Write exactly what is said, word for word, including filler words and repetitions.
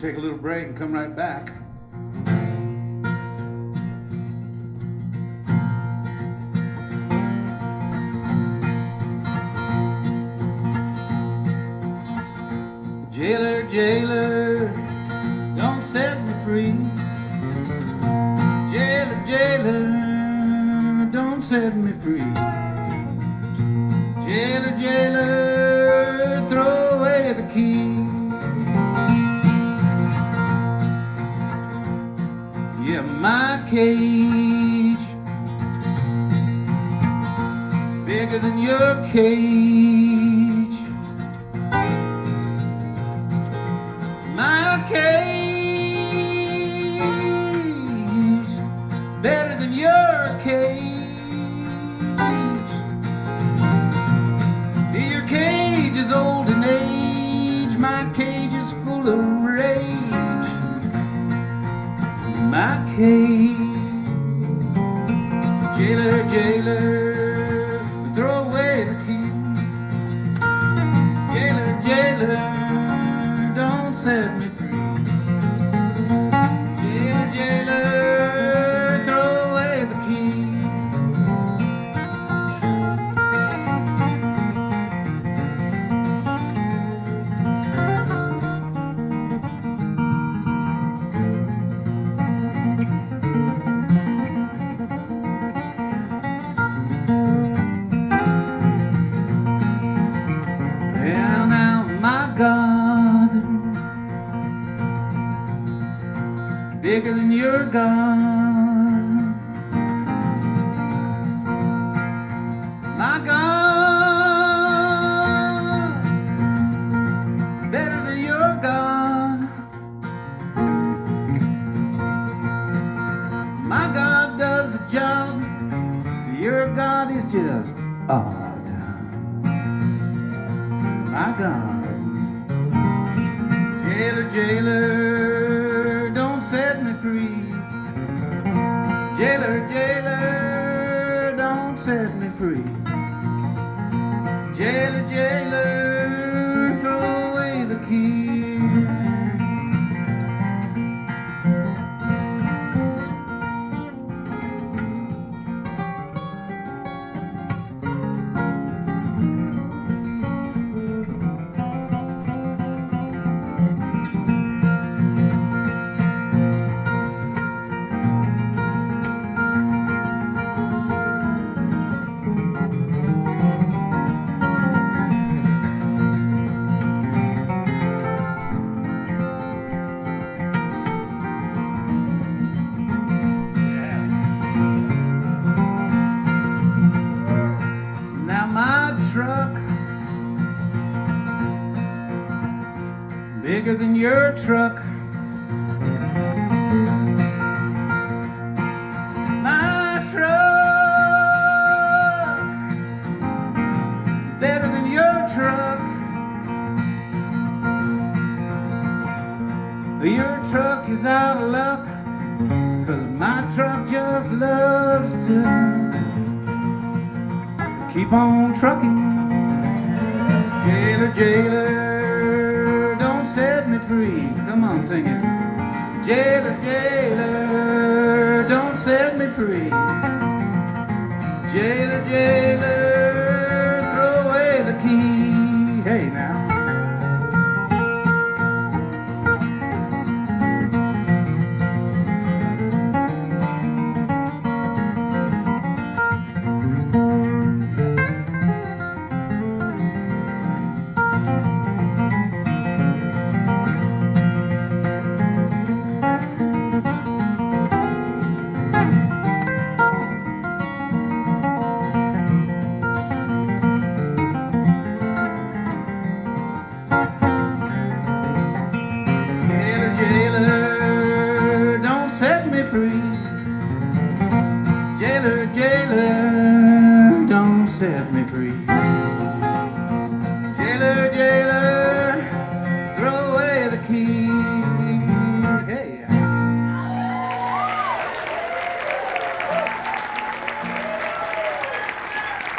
take a little break and come right back. Jailer, jailer, don't set me free. Jailer, jailer, don't set me free. Jailer, jailer, throw away the key. Yeah, my cage bigger than your cage. My cage better than your cage. Your cage is old in age, my cage is full of rage. My cage, jailer, jailer, throw away the key. Jailer, jailer, don't set me free. Jailer, jailer, throw away the key. Well, now, my God, bigger than your God. My God, better than your God. My God does the job, your God is just odd. My God, jailer, jailer, don't set me free. Jailer, jailer, don't set me free. Jailer, jailer, throw away the key. Truck bigger than your truck. My truck better than your truck. Your truck is out of luck, 'cause my truck just loves to keep on trucking. Jailer, jailer, don't set me free. Come on, sing it. Jailer, jailer, don't set me free. Jailer, jailer, throw away the key. Hey, now. Set me free. Jailer, jailer, don't set me free.